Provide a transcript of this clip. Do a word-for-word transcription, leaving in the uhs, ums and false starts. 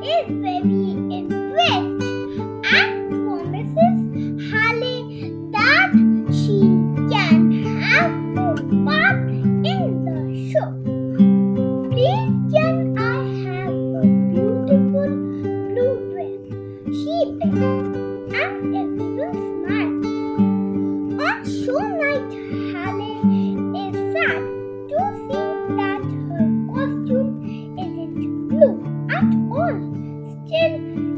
is very impressed and promises Halle that she can have a part in the show. Please can I have a beautiful blue dress? She begs, and everyone smiles. On show night, Halle is sad to see that her costume isn't blue at all. Still,